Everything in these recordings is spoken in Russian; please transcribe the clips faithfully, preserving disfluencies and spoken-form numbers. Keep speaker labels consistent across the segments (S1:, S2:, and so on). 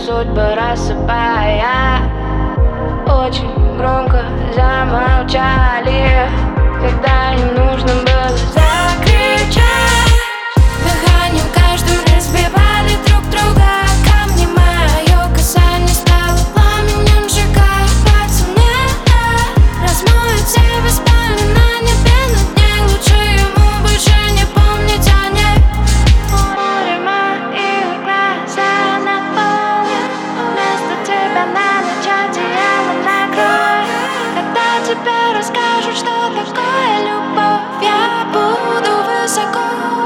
S1: судьбы рассыпая. Очень громко замолчали, когда им нужно было закричать. Дыханием каждым разбивали друг друга камни. Мое касание стало пламенем, сжигая пацаны. Размоет все воспоминания над ней. Лучше ему больше не помнить о ней. Море моих глаза наполнит. Вместо тебя на ночь одеяло накрою. Когда тебе расскажут, что такое любовь, я буду высоко.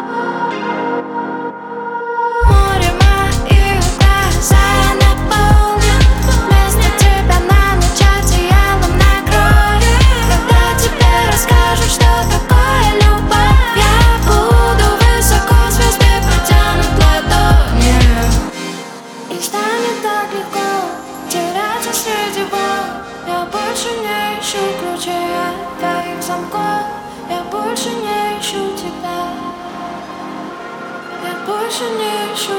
S1: Море моих глаза наполнит. Вместо тебя на ночь одеялом накрою. Когда тебе расскажут, что такое любовь, я буду высоко. Звезды протянут ладони. И станет так легко теряться среди волн. Я больше не ищу ключей от твоих замков. Я больше не ищу тебя. Я больше не ищу